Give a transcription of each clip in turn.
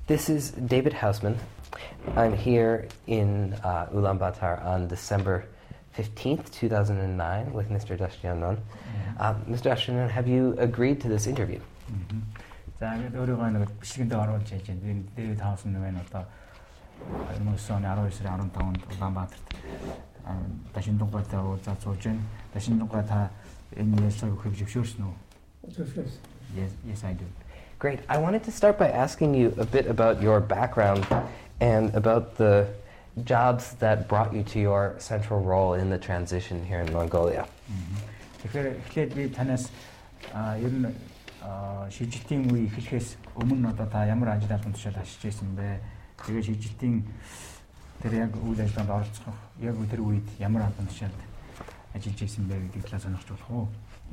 This is David Hausman. I'm here in Ulaanbaatar on December 15th, 2009 with Mr. Dashtianon. Mr. Dashtianon, have you agreed to this interview? За ингээд өөрийгөө нэг бичлэгэндээ оруулж яаж байна. Дэвид Хаусман байна одоо 2012 оны 12 сарын 15-нд Улаанбаатарт Дашиндунгаатай уулзаад сууж байна. Дашиндунгаа та энэ ярилцлагыг өгөх зөвшөөрсөн үү? Yes, I do. Great. I wanted to start by asking you a bit about your background and about the jobs that brought you to your central role in the transition here in Mongolia. Тэгэхээр эхлээд би танаас ер нь шилжилтийн үе эхлэхээс өмнө одоо та ямар ажил албан тушаал ашиглаж байсан бэ? Тэгээд шилжилтийн тэр яг үйл ажиллагаанд оролцох яг тэр үед ямар албан тушаалд ажиллаж байсан бэ гэдгийг талаар сонирхож болох уу?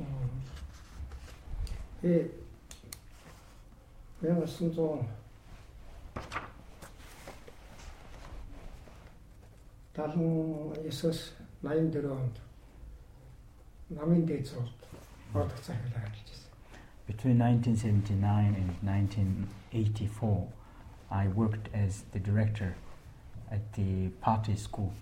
Яасан зоо талын Есүс 84 онд намын дээд сургуульд ордог цагаар ажиллаж байсан. Between 1979 and 1984, I worked as the director at the party school.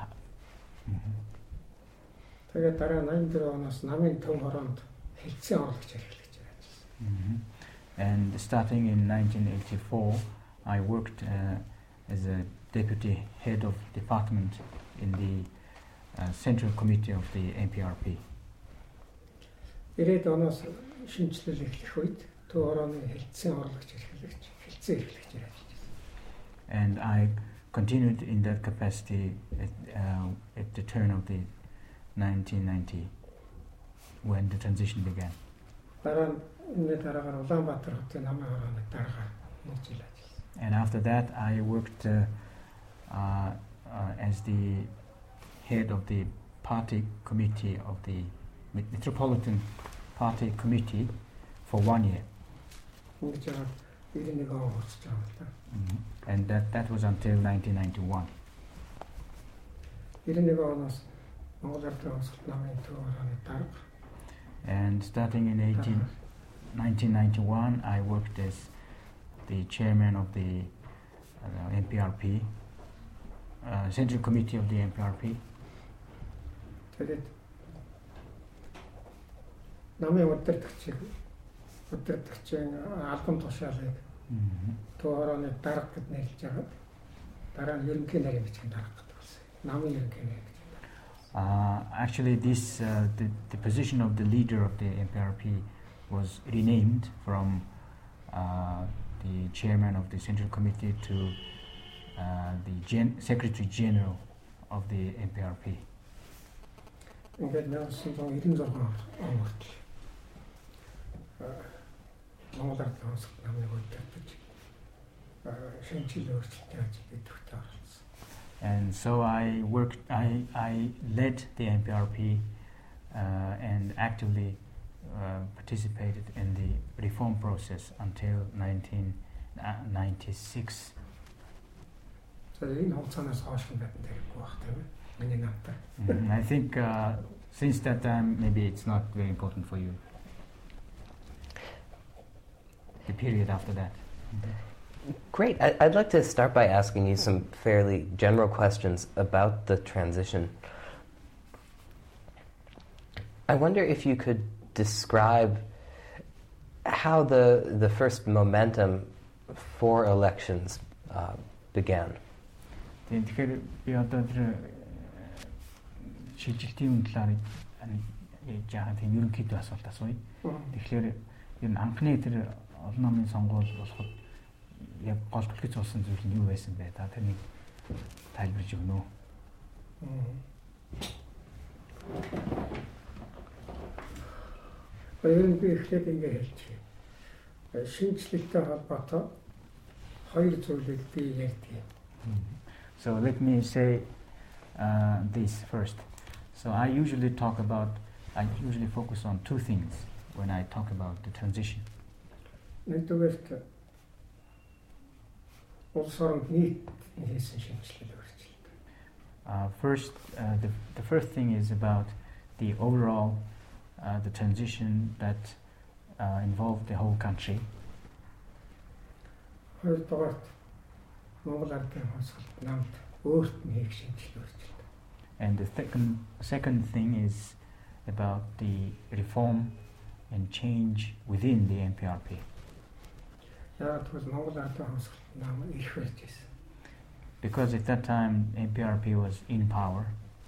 Тэгээд дараа 84 оноос намын төв хороонд хэлтсийн орлогч ажиллаж байсан. And starting in 1984, I worked as a deputy head of department in the Central Committee of the NPRP. 90 оноос шинжилэл эхлэх үед төв хорооны хэлтсийн орлогч хэлтсийн эрхлэгч ажиллаж байсан. And I continued in that capacity at the turn of the 1990 when the transition began. And after that, I worked as the head of the party committee of the Metropolitan Party Committee for 1 year. And that was until 1991. And starting in 1991, I worked as the chairman of the NPRP, Central Committee of the NPRP. Actually, this the position of the leader of the NPRP was renamed from the chairman of the Central Committee to the Secretary General of the NPRP. And so I led the NPRP and actively participated in the reform process until 1996. I think since that time, maybe it's not very important for you. The period after that. Great. I'd like to start by asking you some fairly general questions about the transition. I wonder if you could describe how the first momentum for elections began. Тэгэхээр би одоо тэр шилжилтийн талаар яаж яагаад тийм ерөнхийдөө асуулт асууя. Тэгэхээр ер нь анхны тэр олон намын сонгуул болоход яг гол түлхэж болсон зүйл нь юу байсан бэ? Та тэрнийг тайлбарж өгнө үү? Баян би эхлээд ингэ хэлчихье. Шинжлэлтэй холбоотой хоёр зүйлийг би ярьдаг. So let me say this first. So I usually focus on two things when I talk about the transition. Нэгдүгээрт улс орнд нийт хийсэн шинжилгээ өөрчлөлт. First, the first thing is about the overall the transition that involved the whole country. хоёрдугаарт Монгол Ардын хонсголт намд өөрт нь хийх шинжилгээ өрч байна. And the second thing is about the reform and change within the NPRP. Яагаад гэвэл Монгол Ардын хонсголт нам их байж байсан. Because at that time NPRP was in power.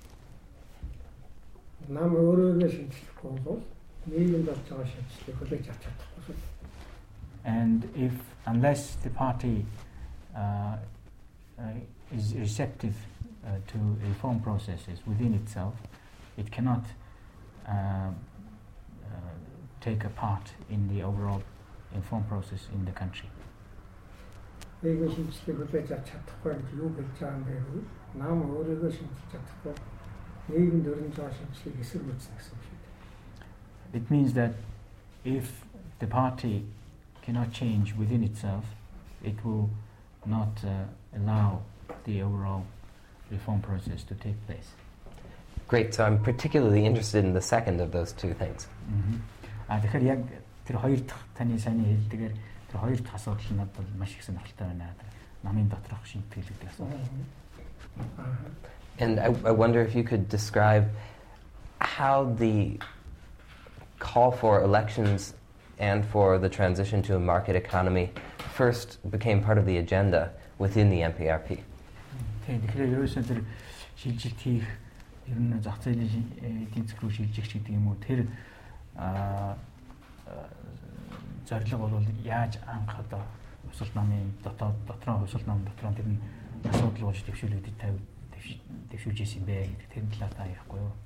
Нам өөрөөгээ шинжлэхгүй бол нийгэмд болж байгаа шинжилгээг хүлээж авч чадахгүй. And unless the party is receptive to reform processes within itself, it cannot take a part in the overall reform process in the country. Нийгмийн шинжилгээг хүлээж авч чадахгүй гэж юу гэж байгаа юм бэ гэвэл нам өөрөөгээ шинжилж чадахгүй нийгэмд өрнөж байгаа шинжилгээг эсэргүүцнэ гэсэн үг шүү дээ. It means that if the party cannot change within itself, it will not allow the overall reform process to take place. Great, so I'm particularly interested in the second of those two things. Тэгэхээр яг тэр хоёр дахь таны сайн хэлдгээр тэр хоёр дахь асуудал нь надад маш их сонирхолтой байна. Намын доторх шинтгэл гэдэг асуудал. And I wonder if you could describe how the call for elections and for the transition to a market economy first became part of the agenda within the NPRP. Тэгэхээр ерөөсөө тэр шилжилт хийх ер нь зах зээлийн эдийн засаг руу шилжих гэдэг юм уу тэр зорилго бол яаж анх одоо хувьсгалт намын дотроо хувьсгалт нам дотроо тэр нь асуудал болж дэвшүүлэгдэж дэвшүүлж ирсэн бэ гэдэг тэр талаар та ярихгүй юу?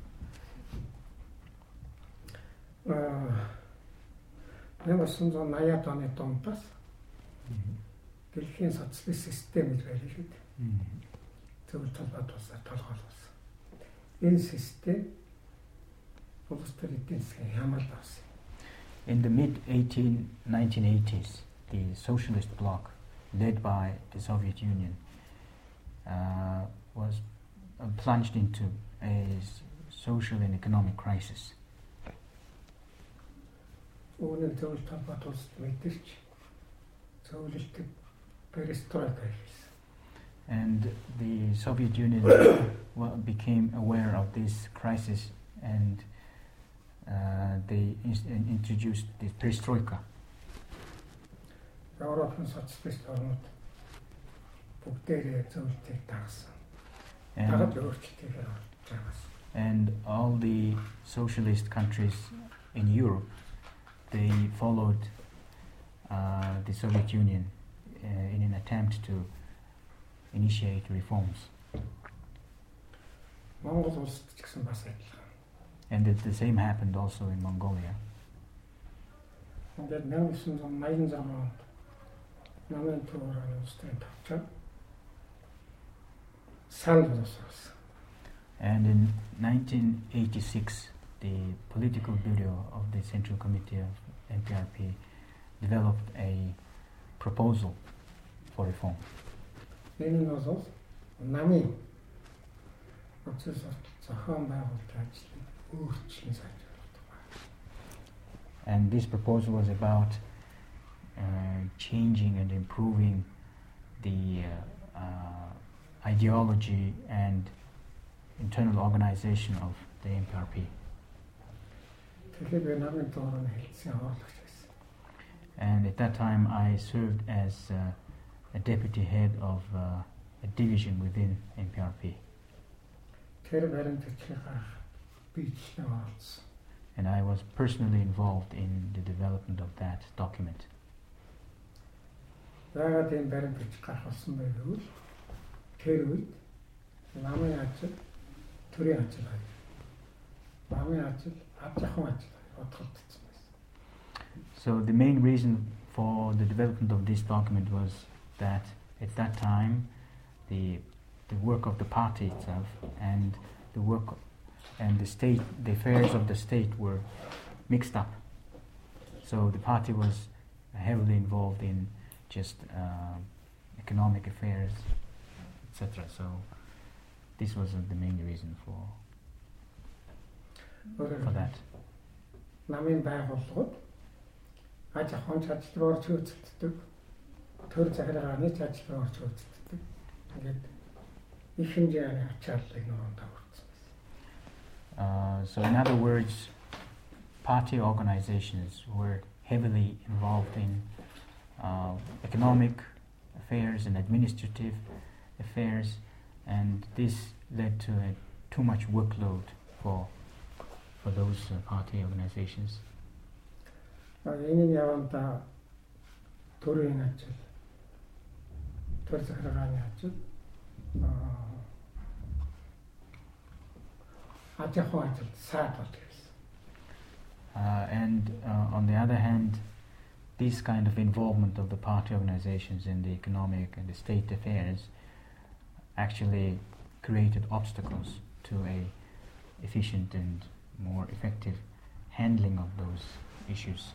1980-аад оны дундаас дэлхийн социалист систем гэж байлаа шүү дээ. Зөвхөн толгойд тусаар толгойлсон. Энэ систем улс төрийн эдийн засгийн хямрал болсон. In the mid-1980s, the socialist bloc, led by the Soviet Union, was plunged into a social and economic crisis. Үүний зөвлөлт толгойд улс мэдэрч зөвлөлтөд perestroika хийсэн. And the Soviet Union became aware of this crisis and they introduced this perestroika. Европын социалист орнууд бүгдээрээ зөвлөлтийг дагсан. Дагаад өөрчлөлтийг гаргасан. And all the socialist countries in Europe, they followed the Soviet Union in an attempt to initiate reforms. Монгол улсад ч гэсэн бас адилхан. And the same happened also in Mongolia. Ингээд 1986 онд намын төөрөний улсын тавчаа санал болсон. And in 1986, the political bureau of the Central Committee of NPRP developed a proposal for reform. Энэ нь бол намын процесс зохион байгуулалт ажлыг өөрчлөн сайжруулах. And this proposal was about changing and improving the ideology and internal organization of the NPRP. And at that time I served as a deputy head of a division within NPRP. And I was personally involved in the development of that document. So the main reason for the development of this document was that at that time the work of the party itself and the work and the state, the affairs of the state were mixed up. So the party was heavily involved in just economic affairs, etc. So this was the main reason for that. Намын байгууллагууд аж ахуйн чадвараар чөлөөцөлддөг. төр захиргааны цаашдаа орж үздэг. Ингээд их хэмжээний ачааллыг нөрөнд тавьсан. So in other words, party organizations were heavily involved in economic affairs and administrative affairs, and this led to too much workload for those party organizations. Энэ яванда төрийн ажил, төр захиргааны ажил, ажихуй ажил саад болдог. And on the other hand, this kind of involvement of the party organizations in the economic and the state affairs actually created obstacles to a efficient and more effective handling of those issues.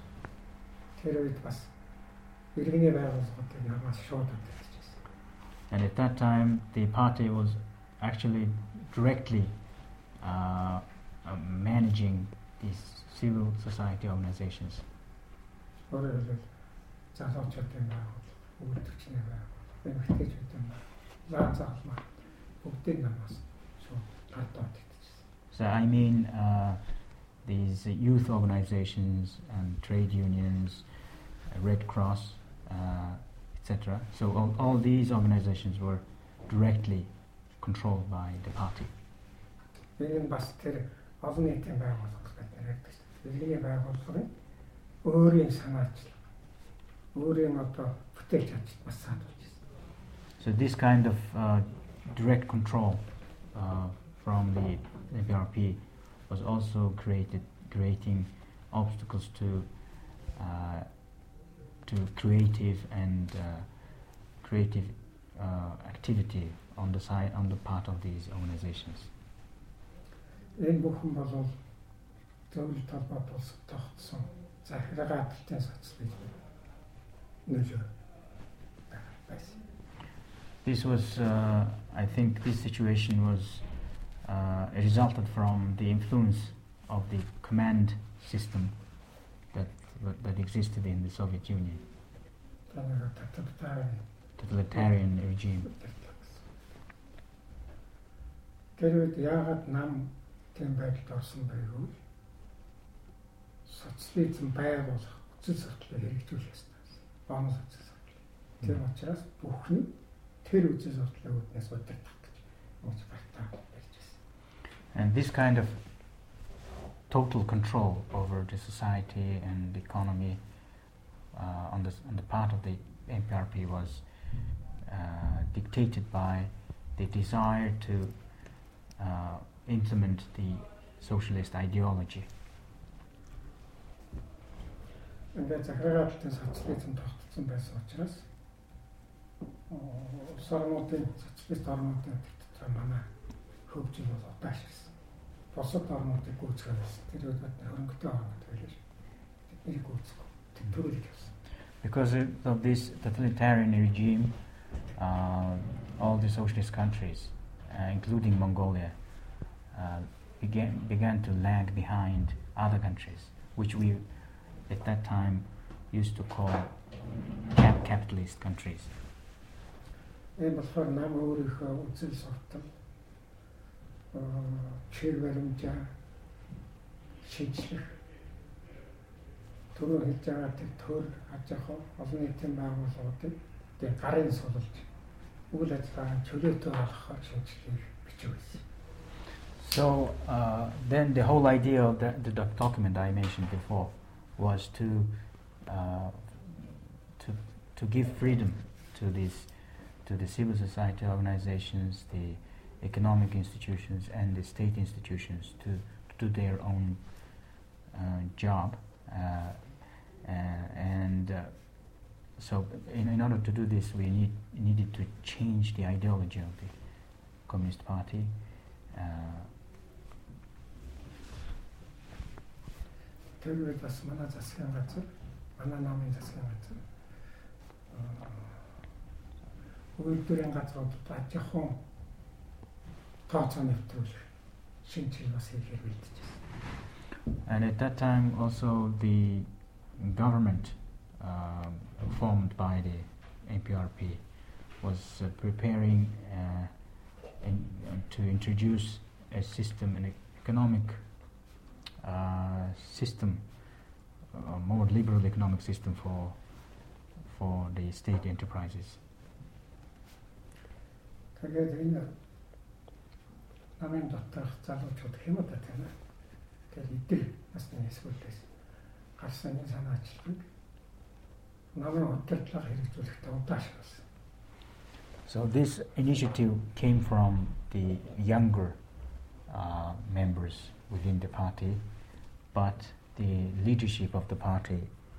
And at that time, the party was actually directly managing these civil society organizations. So I mean these youth organizations and trade unions, Red Cross, etc. So all these organizations were directly controlled by the party. So this kind of direct control from the MPRP was also creating obstacles to creative and creative activity on the part of these organizations. This was, I think, this situation was resulted from the influence of the command system that existed in the Soviet Union, totalitarian regime. And this kind of total control over the society and the economy on the part of the MPRP was dictated by the desire to implement the socialist ideology. Because of this totalitarian regime, all the socialist countries, including Mongolia, began to lag behind other countries, which we at that time used to call capitalist countries. So then the whole idea of the document I mentioned before was to give freedom to the civil society organizations, the economic institutions, and the state institutions to do their own job, so in order to do this, we needed to change the ideology of the Communist Party. And at that time also the government formed by the NPRP, was preparing to introduce a system, an economic system, a more liberal economic system for the state enterprises. Тэгээд энэ намын дотоох залуучууд хэмэдэг тийм ээ. Тэгээд идэл насны эсвэл гарсан энэ санаачлагыг намын удирдлага хэрэгжүүлэхдээ удаашруулсан. So this initiative came from the younger members within the party, but the leadership of the party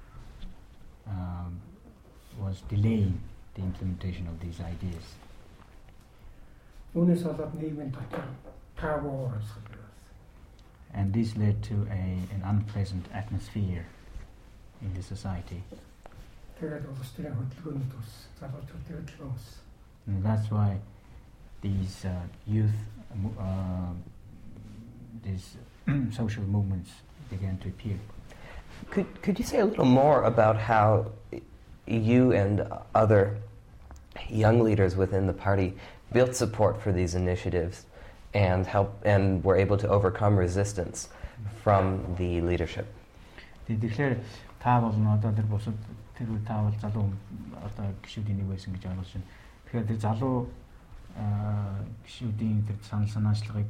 was delaying the implementation of these ideas. Үүнээс болоод нийгмийн дотор таагүй уурсгал байсан. And this led to an unpleasant atmosphere in the society. Тэгээд улс төрийн хөдөлгөөнд ус, залуучуудын хөдөлгөөн ус. And that's why these youth, these social movements began to appear. Could you say a little more about how you and other young leaders within the party built support for these initiatives and were able to overcome resistance from the leadership? Тэгэхээр та бол одоо тэр бусад тэр та бол залуу одоо гишүүдийн нэг байсан гэж ойлгож байна. Тэгэхээр тэр залуу гишүүдийн тэр санаачлагыг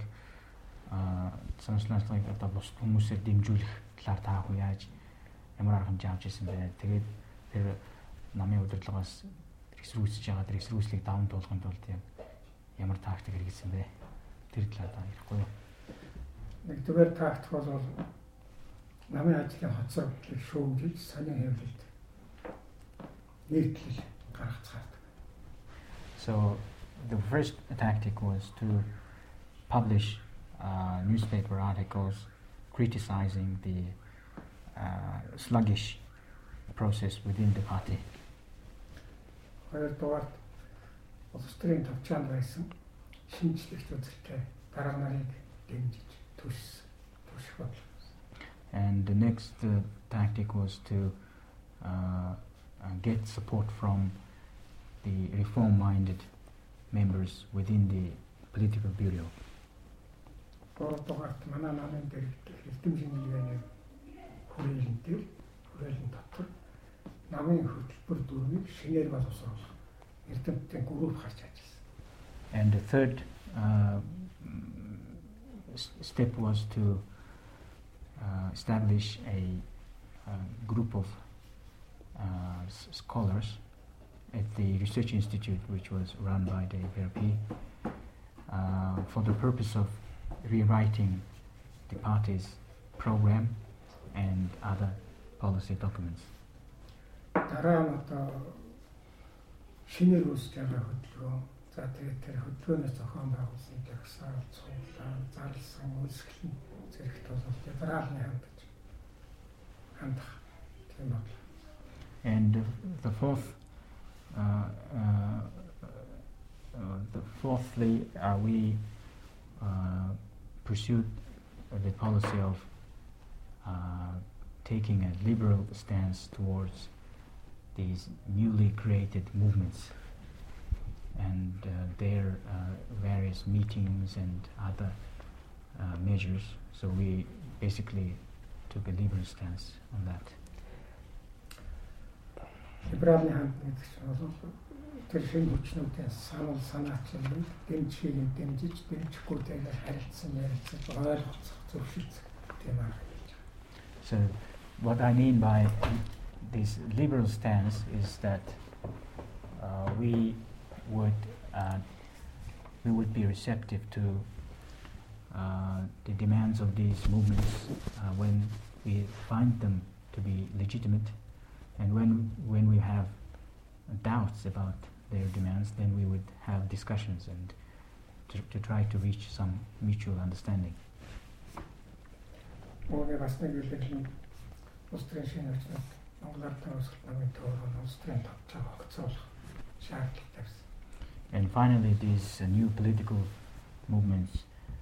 одоо бус хүмүүсээр дэмжүүлэх талаар та хөө яаж ямар арга хэмжээ авч ирсэн бэ? Тэгээд тэр намын удирдлагаас эсрүүцэж байгаа тэр эсрүүцлийг даван туулахын тулд ямар тактик хэрэгжсэн бэ? Тэр талаар та ярихгүй юу? Нэгдүгээр тактик бол намын ажлын хоцрогдлыг шүүмжилж санийн хэвлэлд нийтлэл гаргацгаадаг. So the first tactic was to publish newspaper articles criticizing the sluggish process within the party. Хоёрдугаар улс төрийн төвчөнд байсан шинжлэх үзэлтэй дарга нарыг дэмжиж түших бодлоо. And the next tactic was to get support from the reform-minded members within the political bureau. Гуравдугаарт манай намын дээр эрдэм шинжилгээний хүрээлэн дотор намын хөтөлбөр дүрмийг шинээр боловсруулах эрдэмтдийн групп гарч ажилласан. And the third step was to establish a group of scholars at the research institute, which was run by the PRP, for the purpose of rewriting the party's program and other policy documents. Дараа нь одоо шинээр үүсэж байгаа хөдөлгөөн, за тэгээд тэр хөдөлгөөнөөс зохион байгуулсан жагсаал, цуглаан, зарласан, үйлсгэлэн зэрэгт бол либералны хандах тийм бодлоо. And fourthly, we pursued the policy of taking a liberal stance towards these newly created movements and their various meetings and other measures. So we basically took a liberal stance on that. Либералны хандлагын гэж бол тэр шинэ хүчнүүдийн санал санаачлалыг дэмжихийг дэмжиж дэмжихгүйтэйгээр харилцсан ярилцаж ойлгоцох зөвшөлдөх тийм арга гэж. So what I mean by this liberal stance is that we would be receptive to the demands of these movements when we find them to be legitimate, and when we have doubts about their demands, then we would have discussions and to try to reach some mutual understanding. And finally, these new political movements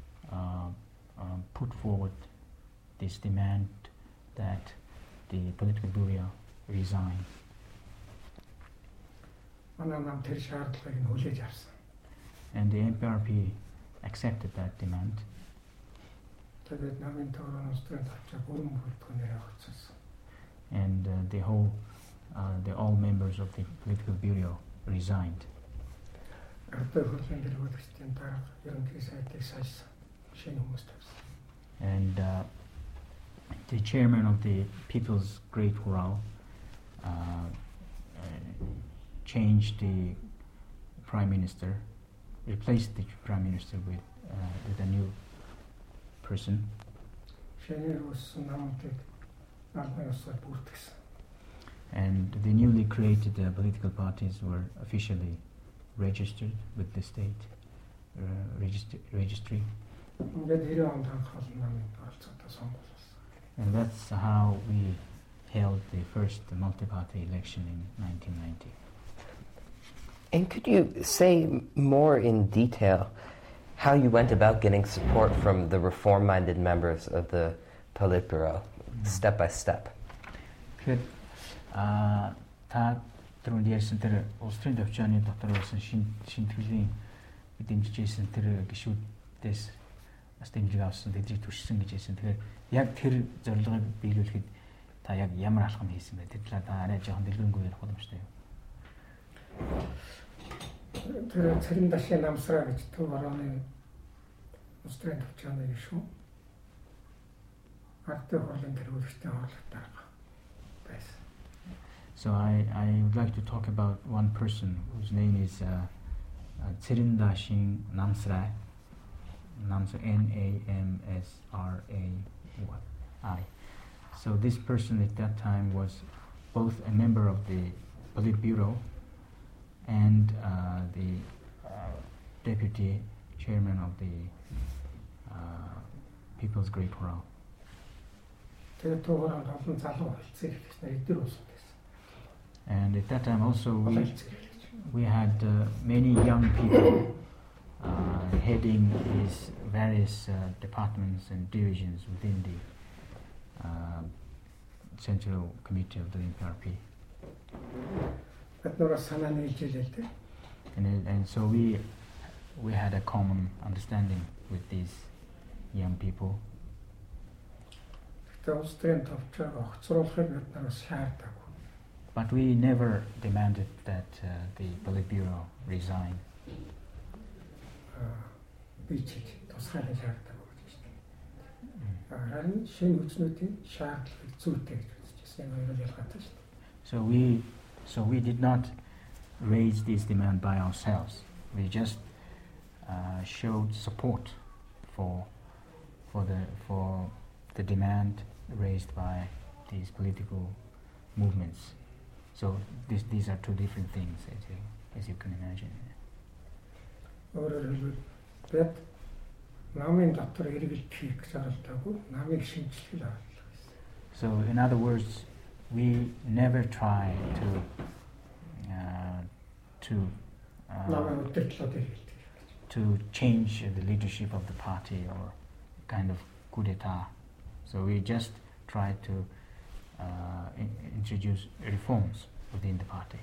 put forward this demand that the political bureau resign. манай нам тэр шаардлагыг нь хүлээж авсан. And the NPRP accepted that demand. Тэгээд намын төвөрөн устрын тавчаа бүрэн бүрдгэнээр авчихсан. And all members of the political bureau resigned. Ардын хурлын дэлгүүрчдийн дарга ерөнхий сайдыг сайжсан. Шинэ хүмүүс тавьсан. And the chairman of the People's Great Chorale changed the prime minister, replaced the prime minister with a new person. And the newly created political parties were officially registered with the state registry. And that's how we held the first multi-party election in 1990. And could you say more in detail how you went about getting support from the reform-minded members of the Politburo, step by step? Та түрүүнд ярьсан тэр улс төрийн төвчөөний дотор болсон шин төлөвийн дэмжижсэн тэр гишүүдээс бас дэмжиг авсан, тэднийг түшсэн гэж хэлсэн. Тэгэхээр яг тэр зорилгыг биелүүлэхэд та яг ямар алхам хийсэн бэ? Тэр талаар та арай жоохон дэлгэрэнгүй ярих боломжтой юу? Тэр цэрэн дашийн намсраа гэж төв орооны улс төрийн төвчөөний гишүүн ардын хурлын дэлгүүрчдийн хорлох дарга байсан. So I would like to talk about one person whose name is Tsirin Dashing Namsrai, N-A-M-S-R-A-I. So this person at that time was both a member of the Politburo and the deputy chairman of the People's Great Chorale. And at that time also we had many young people heading these various departments and divisions within the Central Committee of the NPRP. And so we had a common understanding with these young people. But we never demanded that the Politburo resign. So we did not raise this demand by ourselves. We just showed support for the demand raised by these political movements. So these are two different things, as you can imagine. So in other words, we never try to change the leadership of the party or kind of coup d'etat. So we just try to introduce reforms within the party.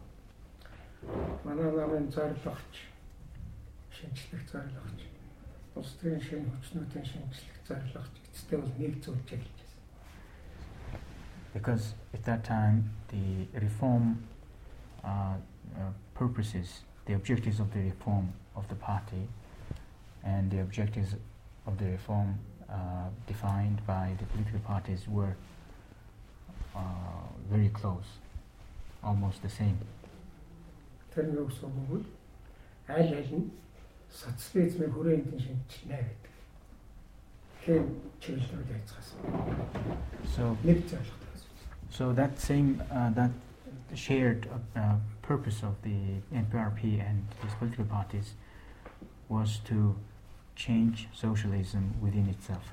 Because at that time the reform purposes, the objectives of the reform of the party and the objectives of the reform defined by the political parties were very close, almost the same. So that same that shared purpose of the NPRP and these political parties was to change socialism within itself.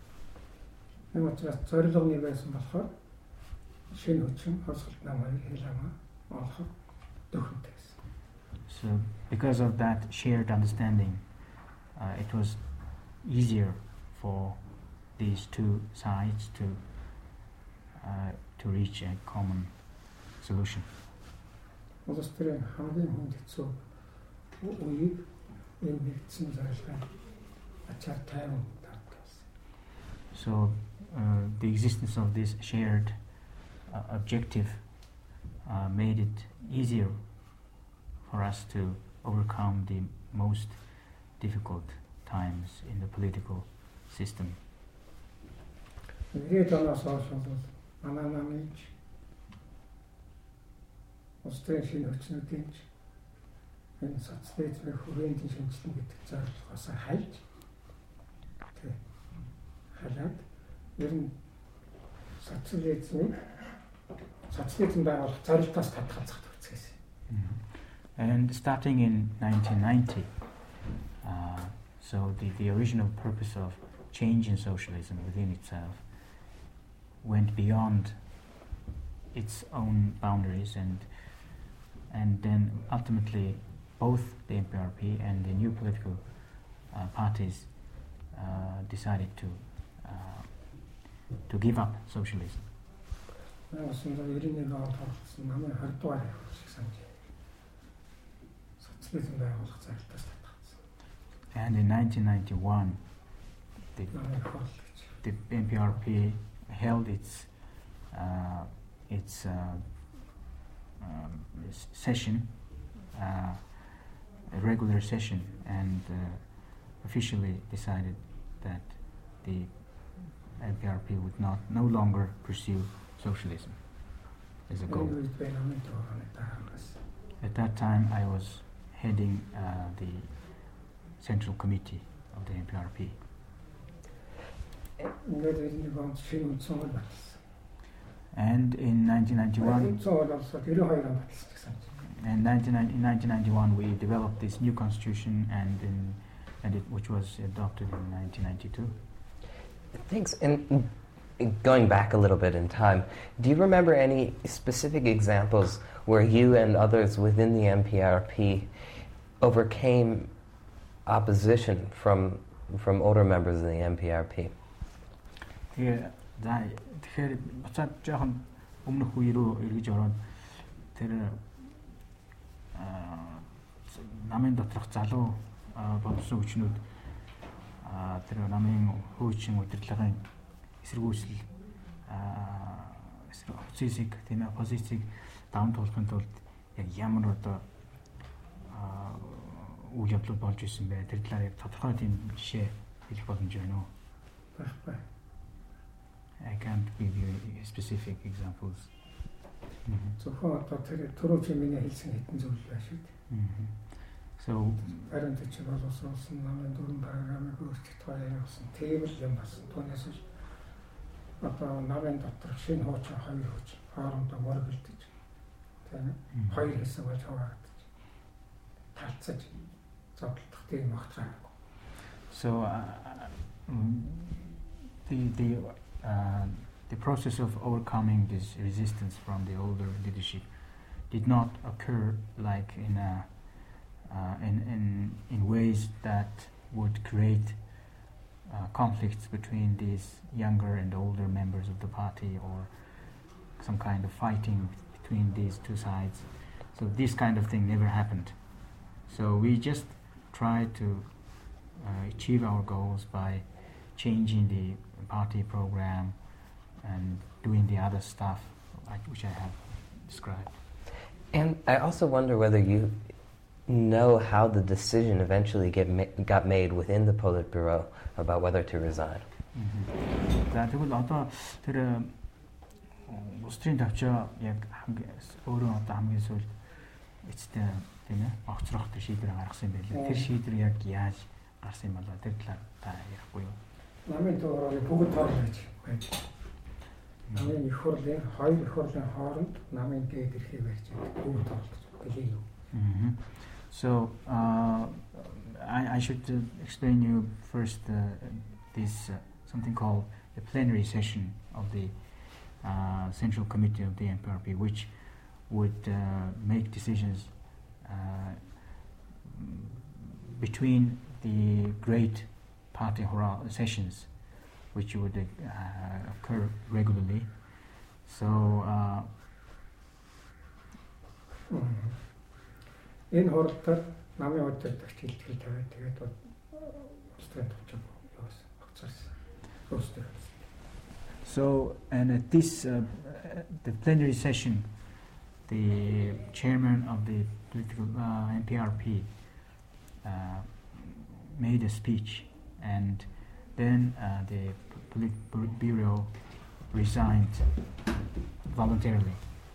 So because of that shared understanding, it was easier for these two sides to reach a common solution. улс төрийн хамгийн хүнд хэцүү үеийг энэ нэгдсэн зорилгын ачаар тайван тавьсан. So the existence of this shared objective made it easier for us to overcome the most difficult times in the political system. Тэгээд оноос хойш манай намын улс төрийн шинэ хүчнүүдийн энэ социализмын хүрээндийн шинжилгээ гэдэг зорилгоос хальж халаад ер нь социализм байгуулах зорилтоос татгалзах процесс. And starting in 1990, so the original purpose of changing socialism within itself went beyond its own boundaries, and then ultimately both the MPRP and the new political parties decided to give up socialism. And in 1991, the MPRP held its session, a regular session, and officially decided that the MPRP would no longer pursue socialism as a goal. At that time, I was heading the Central Committee of the MPRP. And in 1991, we developed this new constitution, which was adopted in 1992. Thanks. And going back a little bit in time, do you remember any specific examples where you and others within the MPRP overcame opposition from older members of the MPRP? Тэгэхээр буцаад жоохон өмнөх үе рүү эргэж ороод тэр намын доторх залуу боловсон хүчнүүд тэр намын хуучин удирдлагын эсэргүүцэл оппозицийг тийм оппозицийг даван туулахын тулд яг ямар одоо үйл явдлууд болж ирсэн бэ? Тэр талаар яг тодорхой тийм жишээ хэлэх боломж байна уу? I can't give you specific examples. Зөвхөн одоо тэр түрүү чи миний хэлсэн хэдэн зүйл байна шүү дээ. So харин тэр чи боловсон намын дөрвөн програмыг өөрчлөлт явуулсан. Тийм л юм болсон. Түүнээс л одоо намын дотор шинэ хуучин хоёр хуучин хоорондоо мөр бэлдэж тийм хоёр хэсэг болж хуваагдаж талцаж зодтолдох тийм багтаагүй. So the process of overcoming this resistance from the older leadership did not occur like in ways that would create conflicts between these younger and older members of the party, or some kind of fighting between these two sides. So this kind of thing never happened. So we just tried to achieve our goals by changing the party program and doing the other stuff which I have described. And I also wonder whether you know how the decision eventually got made within the Politburo about whether to resign. За тэгвэл одоо тэр устрын тавчаа яг өөрөө одоо хамгийн сүүл эцтэй тийм ээ огцрох тэр шийдвэр гаргасан юм байлаа. Тэр шийдвэр яг яаж гарсан юм болоо тэр талаар та ярихгүй юу? Намын төөрөөр бүгд тоолж байж. Намын их хурлын хоёр их хурлын хооронд намын дэд эрхээ барьж бүгд тоолж гэлээ юу? So I should explain you first this something called the plenary session of the Central Committee of the MPRP, which would make decisions between the great party sessions, which would occur regularly. So Энэ хурдтар намын удирдагч хилтгэл тавиад тэгээд устрын төвчөг явуулсан. Огцорсон. Ростер. So, and at this, the plenary session, the chairman of the political NPRP made a speech, and then the Politburo resigned voluntarily.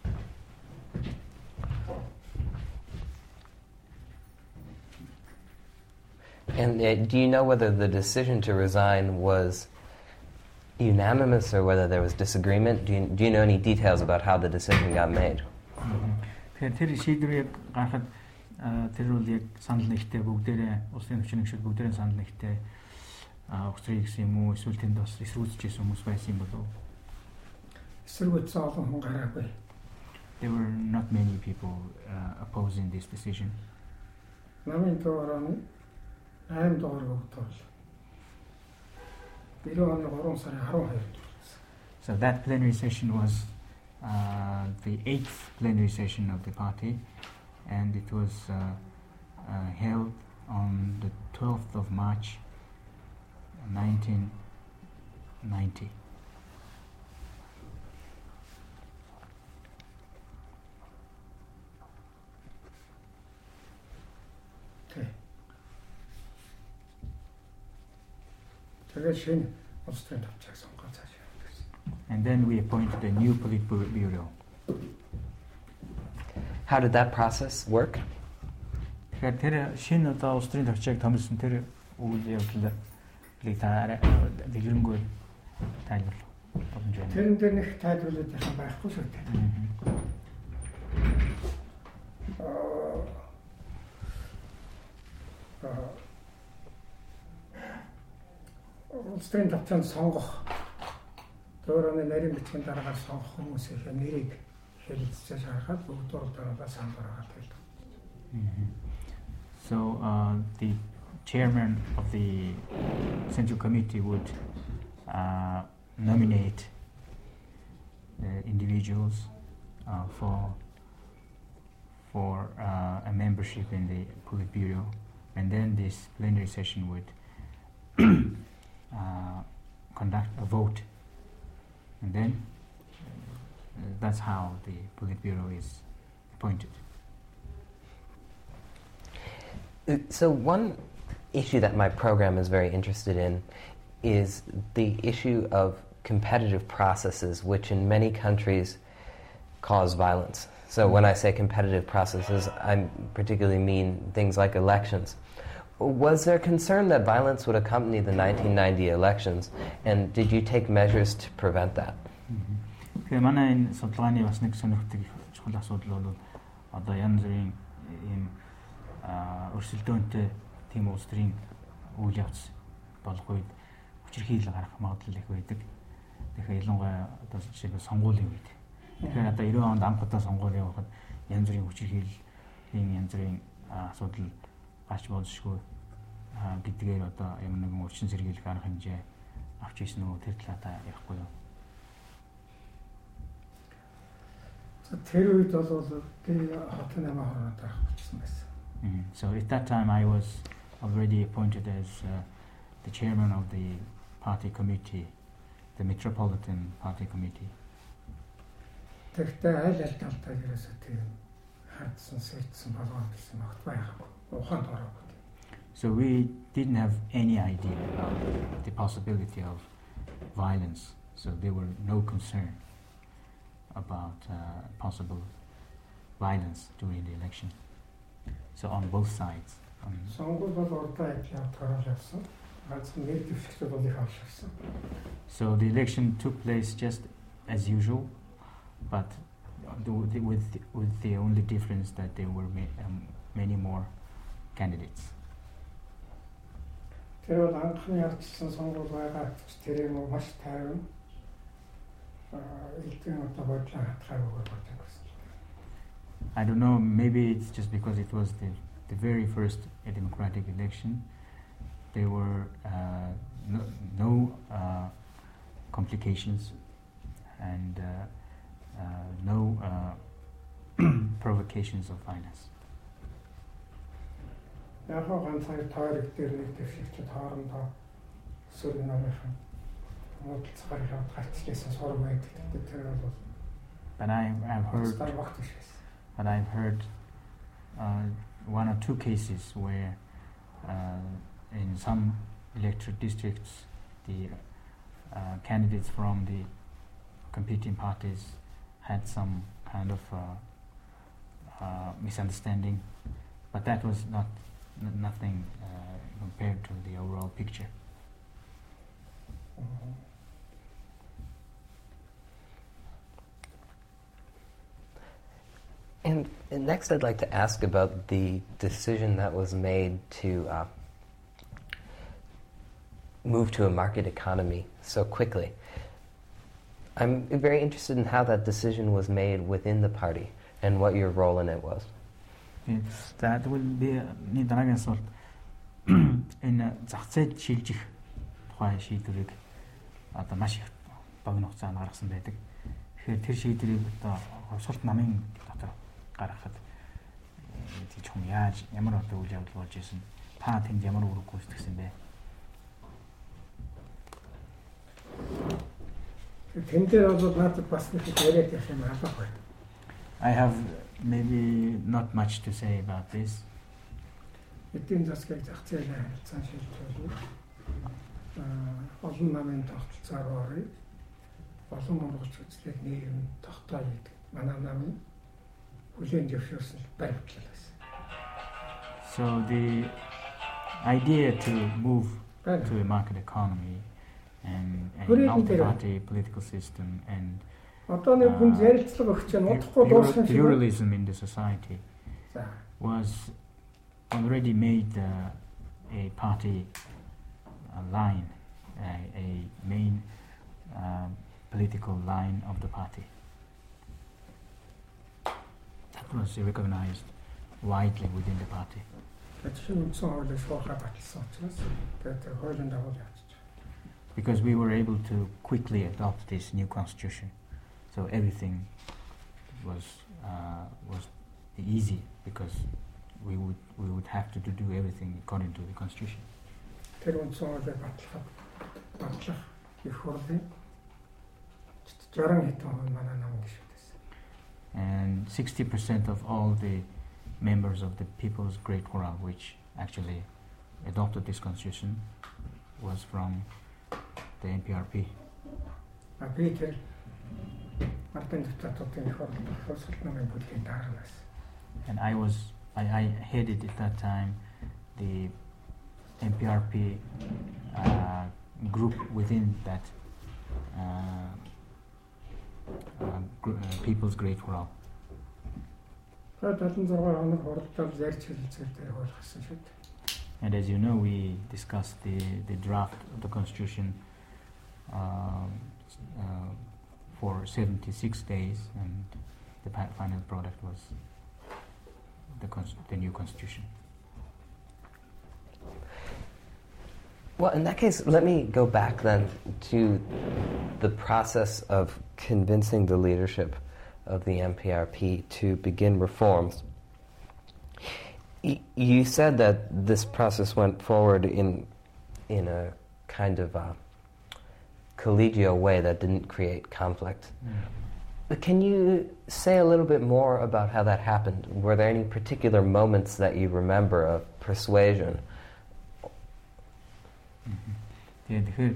And do you know whether the decision to resign was unanimous or whether there was disagreement? Do you know any details about how the decision got made? Тэгэхээр тэр шийдвэрийг гаргахад тэр үл яг санал нэгтэй бүгдээрээ улсын хүчин гишүүд бүгдээрээ санал нэгтэй өгцрий гэсэн юм уу эсвэл тэнд бас эсрүүцчихсэн хүмүүс байсан юм болов уу? Эсрүүцсэн олон хүн гараагүй. There were not many people opposing this decision. Намын дуурайны 8 дугаар өгдөл. 90 оны 3 сарын 12-нд. So that plenary session was the 8th plenary session of the party, and it was held on the 12th of March 1990. Okay. Тэгээд шинэ улсын төвчийг сонгоод цааш явуулсан. And then we appointed a new Politburo. How did that process work? Тэгэхээр тэр шинэ одоо улсын төвчийг томилсон тэр үйл явдлыг та дэлгэрэнгүй тайлбар боломж байна. Тэрэн дээр нэг тайлбарлаад яхан байхгүй шүү дээ. Улсын төвчөнд сонгох дөөрөний нарийн бичгийн дараагаар сонгох хүмүүсийн нэрийг хэлэлцэж харахад бүгд дурдаараа сандараад байлаа. So the chairman of the Central Committee would nominate individuals for a membership in the Politburo, and then this plenary session would conduct a vote, and then that's how the Politburo is appointed. So one issue that my program is very interested in is the issue of competitive processes, which in many countries cause violence. So when I say competitive processes, I particularly mean things like elections. Was there concern that violence would accompany the 1990 elections, and did you take measures to prevent that? Тэгэхээр манай энэ судалгааны бас нэг сонирхдаг чухал асуудал бол одоо янз бүрийн ийм өрсөлдөөнтэй тийм улс төрийн үйл явц болох үед хүчирхийлэл гарах магадлал их байдаг. Тэгэхээр ялангуяа одоо жишээлбэл сонгуулийн үед. Тэгэхээр одоо 90 онд анхудаа сонгуул явахад янз бүрийн хүчирхийллийн янз бүрийн асуудал гарч болзошгүй гэдгээр одоо ямар нэгэн өвчин сэргийлэх арга хэмжээ авч ирсэн үү тэр талаа та ярихгүй юу? Тэр үед бол би хотын намаа хороод авчихсан байсан. So at that time I was already appointed as the chairman of the party committee, the Metropolitan Party Committee. Тэгтээ аль талтай ерөөсөө тийм хандсан сэтсэн болгоно гэсэн багт байхгүй. Ухаанд ороогүй. So we didn't have any idea about the possibility of violence. So there were no concern about possible violence during the election. So on both sides. Сонгуул бол урдаа яваад явсан. Ганцхан нэр дэвшигчд бол их авширсан. So the election took place just as usual, but with the only difference that there were many more candidates. Тэр бол анхны явуулсан сонгуул байгаа ч тэр юм маш тайван элдэн одоо бодлоо хатгаагүй болсон гэсэн. I don't know, maybe it's just because it was the very first democratic election. There were no complications and no provocations of violence. Яг ганцхан тойрог дээр нэг дэвшигчд хоорондоо сүрэн намынхан муудалцгаар яваад гарчижсэн сураг байдаг. Тэр бол But I've heard one or two cases where in some electorate districts the candidates from the competing parties had some kind of misunderstanding, but that was nothing compared to the overall picture. And next I'd like to ask about the decision that was made to move to a market economy so quickly. I'm very interested in how that decision was made within the party and what your role in it was. That will be дараагийн асуулт. Энэ зах зээл шилжих тухай шийдвэрийг одоо маш их богино хугацаанд гаргасан байдаг. Тэгэхээр тэр шийдвэрийг одоо хувьсгалт намын дотор гаргахад тийч хүн ямар одоо үйл явдал болж исэн та тэнд ямар үүрэг гүйцэтгэсэн бэ? I have maybe not much to say about this. Эдийн засгийн зах зээлийн харилцаа шилжүүлэх олон намын тогтолцоог орё. Олон монголч үзлэг нийгэм тогтоо гэдэг. Манай намын хүлээн зөвшөөрсөн баримтлал байсан. So the idea to move to a market economy and a multi-party political system and pluralism in the society was already made a party line, a main political line of the party. That was recognized widely within the party. Because we were able to quickly adopt this new constitution, so everything was easy because we would have to do everything according to the constitution. And 60% of all the members of the People's Great Choral, which actually adopted this constitution, was from the NPRP. And I headed at that time the NPRP group within that People's Great Choral. And as you know, we discussed the draft of the constitution for 76 days, and the final product was the new constitution. Well, in that case, let me go back then to the process of convincing the leadership of the NPRP to begin reforms. You said that this process went forward in a kind of collegial way that didn't create conflict. But can you say a little bit more about how that happened? Were there any particular moments that you remember of persuasion? Тэгэхээр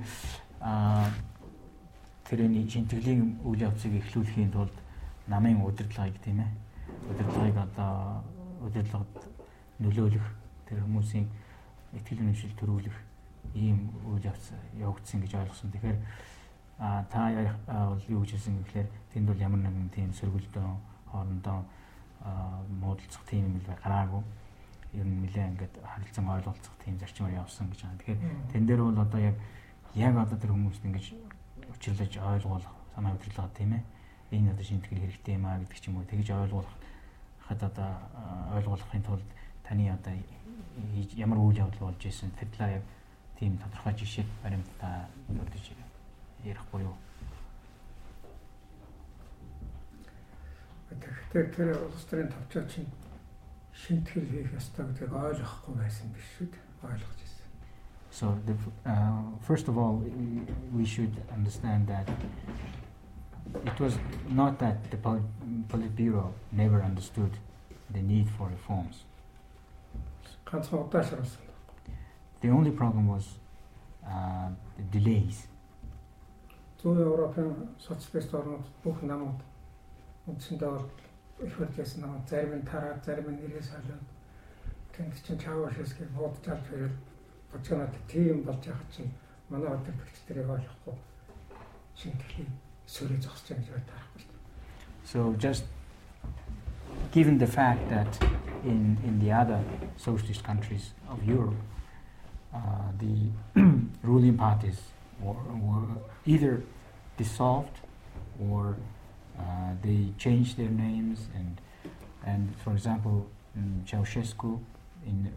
тэрний шинтгэлийн үйл явцыг эхлүүлэхийн тулд намын удирдлагыг тийм ээ удирдлагад нөлөөлөх тэр хүмүүсийн итгэл үнэмшил төрүүлэх ийм үйл явц явагдсан гэж ойлгосон. Тэгэхээр та бол юу гэж хэлсэн гэхээр тэнд бол ямар нэгэн тийм сөргөлтөө хоорондоо муудалцах тийм юм гараагүй. Ер нь нэлээ ингээд харилцан ойлголцох тийм зарчмаар явсан гэж байна. Тэгэхээр тэн дээр бол одоо яг одоо тэр хүмүүст ингэж учирлаж ойлгуулах санаа удирдлага тийм ээ. Энэ одоо шинтгэл хэрэгтэй юм аа гэдэг ч юм уу тэгж ойлгуулах хад одоо ойлгуулахын тулд таны одоо ямар үйл явдал болж исэн тэр талаар яг тийм тодорхой жишээ баримтаа өргөж ярих буюу Тэгэхээр тэр улс төрийн товчоо чинь шинтгэл хийх ёстой гэдгийг ойлгохгүй байсан биш шүү дээ. Ойлгож ирсэн. So first of all, we should understand that it was not that the Politburo never understood the need for reforms. Ганцхан удаашруулсан. The only problem was the delays. Зүүн Европын социалист орнууд бүх намууд үндсэндээ бол их хурдсан намууд зарим нь тараад зарим нь нэрээ солиод тэнд чинь чавшээсгээ бодож ирэл бочонод тийм болж байгаа чинь манай өдөртөгч тэрийг ойлгохгүй шинтгэлийн сөрөө зогсож байгаа гэж таарахгүй. So just given the fact that in the other socialist countries of Europe, the ruling parties were either dissolved or they changed their names, and for example, Ceausescu in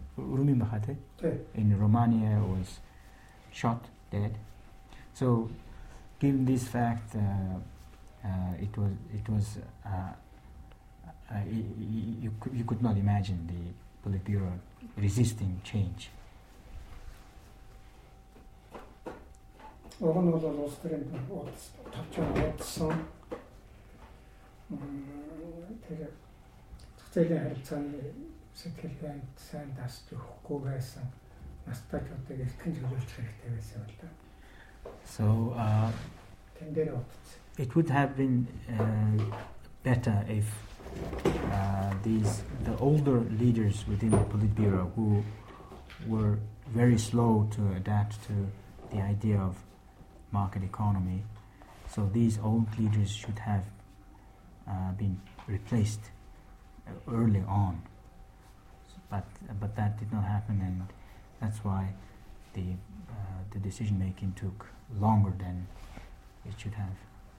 Romania was shot dead. So, given this fact, you could not imagine the Politburo resisting change. Уг нь бол улс төрийн товчон бодсон тэр зохицуулын харилцааны сэтгэлгээнд сайн дасч өгөхгүй байсан настайчуудыг эртхэн зөвлөж хэрэгтэй байсан юм л да. So тэн дээр утсан. It would have been better if the older leaders within the Politburo, who were very slow to adapt to the idea of market economy, so these old leaders should have been replaced early on. But that did not happen, and that's why the decision making took longer than it should have.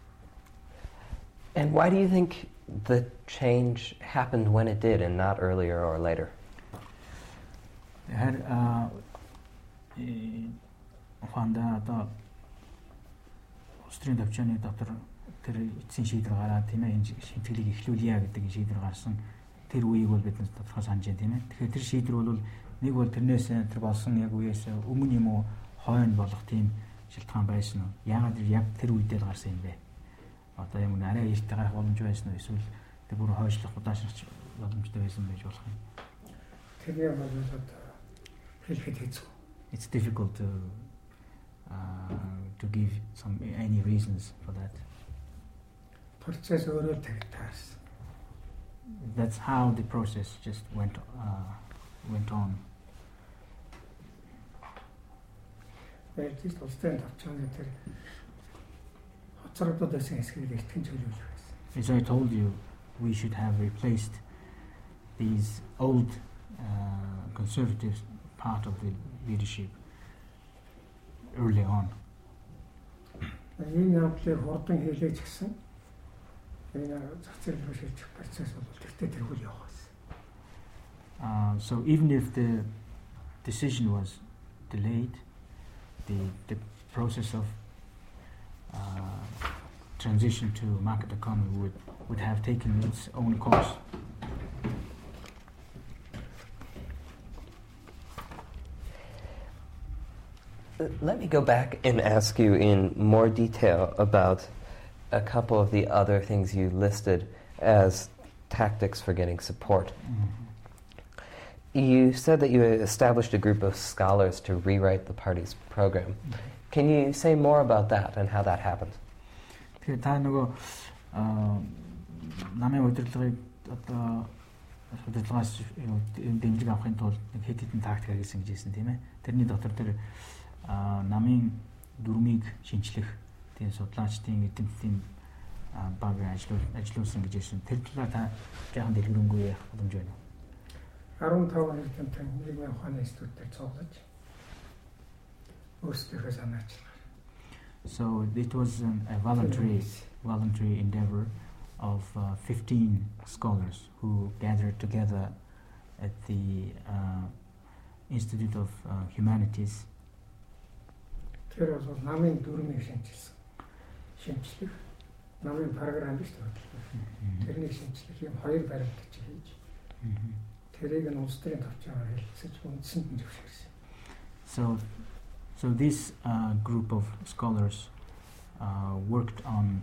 And why do you think the change happened when it did and not earlier or later? Устрын төвчөний дотор тэр эцсийн шийдвэр гараад тийм ээ энэ шинтгэлийг эхлүүлье гэдэг шийдвэр гарсан тэр үеийг бол бид тодорхой санаж байна тийм ээ. Тэгэхээр тэр шийдвэр бол нэг бол тэрнээс тэр болсон яг үеэс өмнө юм уу хойно болох тийм шалтгаан байсан уу? Яагаад яг тэр үедээ гарсан юм бэ? Одоо юм арай эртээ гарах боломж байсан уу? Эсвэл тэр бүр хойшлох удаашрах боломжтой байсан байж болох юм. Тэр юм бол хэлэхэд хэцүү. It's difficult to give any reasons for that. Процесс өөрөө тагтаарсан. That's how the process just went on. Эцэст улсын төвчөний тэр хоцрогдоод байсан хэсгийг эртхэн зөвлөж байсан. As I told you, we should have replaced these old conservative part of the leadership early on. Энэ явдлыг хурдан хийлээж гисэн. Энэ зохицол руу шилжих процесс бол тэртээ тэрхүүл явах байсан. So even if the decision was delayed, the process of transition to market economy would have taken its own course. Let me go back and ask you in more detail about a couple of the other things you listed as tactics for getting support. Mm-hmm. You said that you established a group of scholars to rewrite the party's program. Mm-hmm. Can you say more about that and how that happened? Тэгээ та нөгөө намын удирдлагыг одоо удирдлагаас дэмжлэг авахын тулд нэг хэд хэдэн тактик хийсэн гэж хэлсэн тийм ээ. Тэрний дотор тэр намын дүрмийг шинчлэх тийм судлаачдын эдэмтдийн баг ажиллуулсан гэж хэлсэн. Тэр талаар та яахан дэлгэрэнгүй явах боломж байна уу? 15 эдэмтэн нийгмийн ухааны институтээр цуглаж өөрсдийнхөө санаачлаар. So it was a voluntary endeavor of 15 scholars who gathered together at the Institute of Humanities. Тэр бол намын дүрмийг шинжилсэн. Шинжлэх намын програм биш үү? Тэрний шинжилгээ юм хоёр баримтч хийж. Тэрийг нь улс төрийн төвчээр хэлцэж үндсэнд нь зөвшөөрсөн. So this group of scholars worked on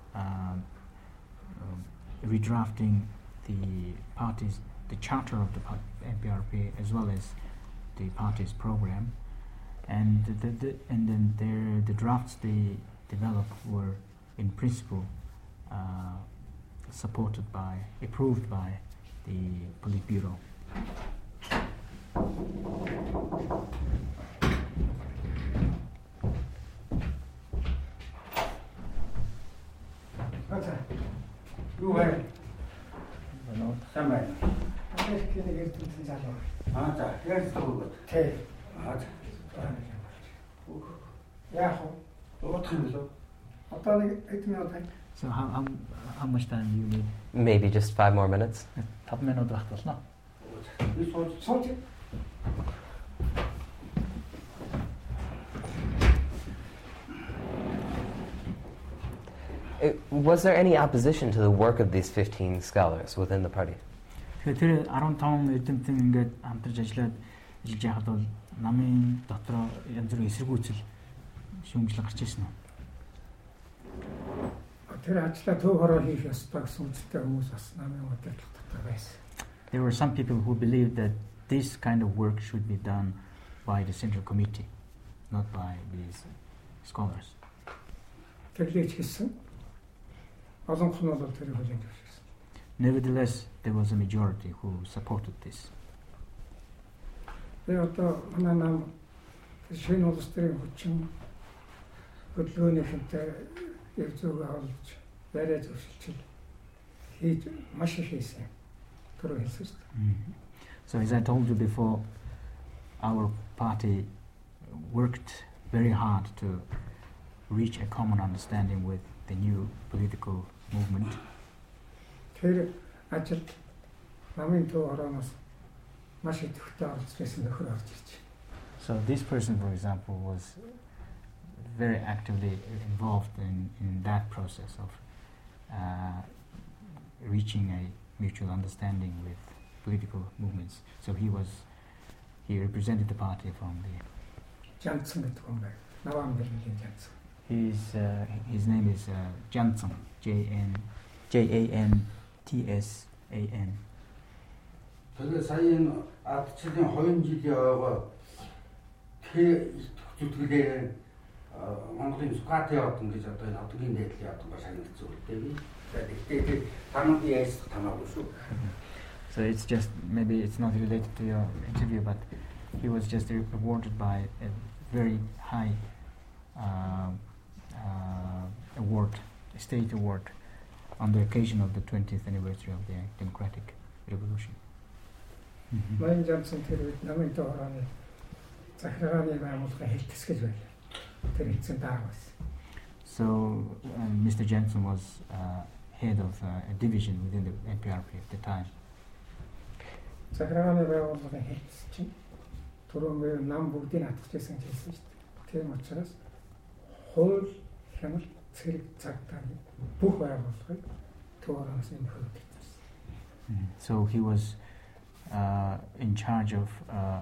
redrafting the charter of the NPRP as well as the party's program, and then the drafts they developed were in principle approved by the Politburo. So how much time do you need? Maybe just 5 more minutes. 5 минут байх болно. Was there any opposition to the work of these 15 scholars within the party? Тэр 15 эдэмтэн ингээд хамтарч ажиллаж байхад бол намын дотроо янз бүрийн эсэргүүцэл шүүмжлэг гарч ирсэн үү? Тэр ажлаа төв хороо хийх ёстой гэсэн үгтэй хүмүүс бас намын удирдлага дотор байсан. There were some people who believed that this kind of work should be done by the Central Committee, not by these scholars. Тэрлэж хийсэн. Олон хүн бол тэрийг хүлээн зөвшөөрсөн. Nevertheless, there was a majority who supported this. Тэгээ одоо манай нам шинэ улс төрийн хүчин хөдөлгөөнийхэнтэй яг зөв авалж яриа зөвшөлж хийж маш их хийсэн. Тэр хэлсэн шүү дээ. So as I told you before, our party worked very hard to reach a common understanding with the new political movement. Тэр ажил намын төв орооноос маш идэвхтэй орж ирсэн нөхөр орж ирж. So this person, for example, was very actively involved in that process of reaching a mutual understanding with political movements. So he represented the party from the. Jansen гэдэг хүн байна. Наван Берлин Jansen. His name is Jansen, Jantsan. Тэгээ саяын ардчлалын 2 жилийн ойгоо зүтгэлээр Монголын Сукаты яадан гэж одоо энэ одоогийн байдлын яадан ба санагдсан үлдээвээ. Тэгээд танууд яаж танаагүй шүү. So it's just, maybe it's not related to your interview, but he was just awarded by a very high award, a state award, on the occasion of the 20th anniversary of the Democratic Revolution. Майн Jansen тэр намын төв орооны захиргааны байгууллагын хэлтсгэж байлаа. Тэр эцэн дараа байсан. So Mr. Jansen was head of a division within the NPRP at the time. Захиргааны байгууллагын хэлтс чинь түрүүн нам бүгдийг хатчихсан гэсэн шүү дээ. Тийм учраас хууль, хяналт, цэрэг, цагтаа бүх байгууллагыг төв орооноос нөхөд. So he was in charge of,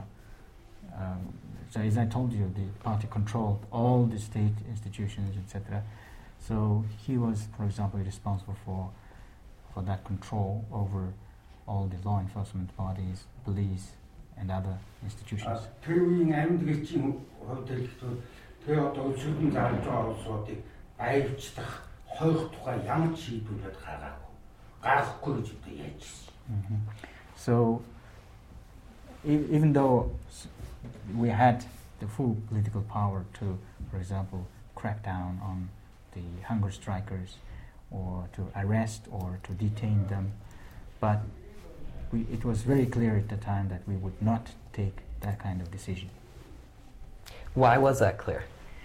so as I told you, the party controlled all the state institutions, etc. So he was, for example, responsible for that control over all the law enforcement bodies, police, and other institutions. Тэр үеийн амьд гэрчийн хувьд хэлэхдээ тэгээ одоо өсөлтөнд зааж байгаа улсуудыг аялждах, хойх тухай ямар ч шийдвэр гаргахгүй гэж одоо яажсэн. So even though we had the full political power to, for example, crack down on the hunger strikers or to arrest or to detain them, but it was very clear at the time that we would not take that kind of decision. Why was that clear?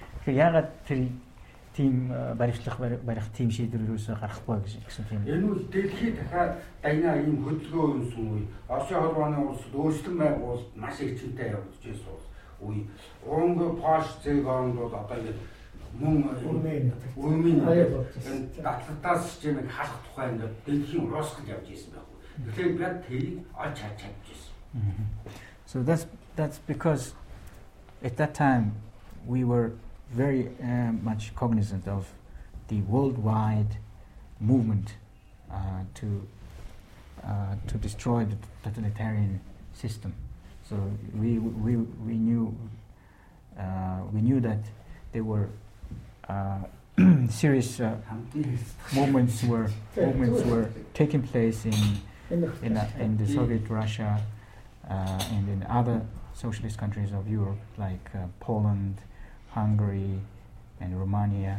Тийм барих тийм шийдвэрөөсөө гарахгүй гэсэн тийм. Энэ үл дэлхийд дахиад дайнаа ийм хөдөлгөөн үүсэн үе. Оросын холбооны улсад өөрчлөлт байгуулалт маш их чигтэй явагдаж байсан үе. Унгө Польш зэг оронд бол одоо ингэ мөн өмнө аяа энэ дадлагдаас системийг халах тухай ингээд дэлхийн уус гэж явж ирсэн байхгүй. Тэгэхээр бид тэрийг олж харж чадчихсан. So that's because at that time we were very much cognizant of the worldwide movement to destroy the totalitarian system. So we knew that there were serious movements were taking place in the Soviet Russia and in other socialist countries of Europe like Poland, Hungary, and Romania.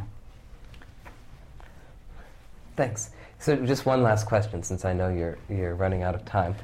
Thanks. So just one last question, since I know you're running out of time.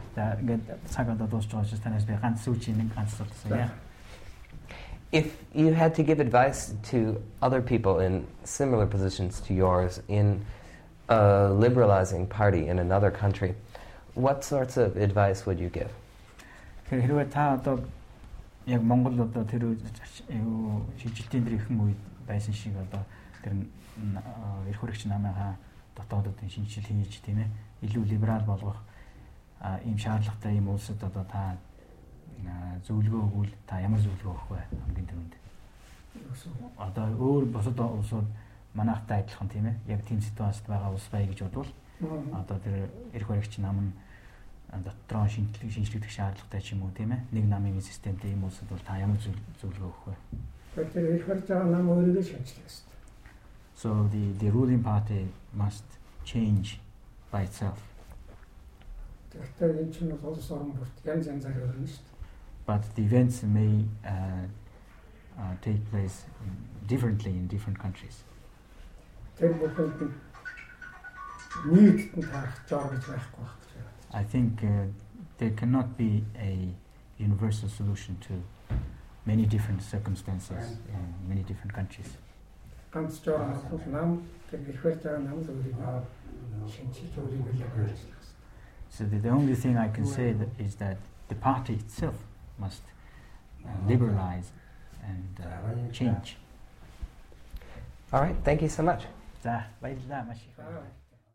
If you had to give advice to other people in similar positions to yours in a liberalizing party in another country, what sorts of advice would you give? хэрвээ та одоо яг Монголд одоо тэр шилжилтийн дэрхэн үед байсан шиг одоо тэр эрх хүрэгч намынхаа дотоодын шинжил хийж тийм ээ илүү либерал болгох ийм шаардлагатай ийм улсад одоо та зөвлөгөө өгвөл та ямар зөвлөгөө өгөх вэ хамгийн түрүүнд? Одоо өөр бусад улсууд манайхтай адилхан тийм ээ яг тийм ситуацид байгаа улс бай гэж бодвол одоо тэр эрх хүрэгч нам нь дотроо шинжлэх шаардлагатай ч юм уу тийм ээ нэг намын системтэй ийм улсад бол та ямар зөвлөгөө өгөх вэ? Тэр эрх хүрэж байгаа нам өөрийгөө шинжлэх ёстой. So the ruling party must change by itself. Тэгтээ энэ чинь бол улс орон бүрт янз янзаар өрнө шүү дээ. But the events may take place differently in different countries. Тэр бүхэнд нийтэд тарах жоо гэж байхгүй байна. I think there cannot be a universal solution to many different circumstances in many different countries. Ганц жоо нам тэр эрх хүрэж байгаа нам өөрийгөө шинжлэх өөрийгөө ялгаж байна. So the only thing I can say is that the party itself must liberalize and change. All right, thank you so much. За баярлалаа маш их.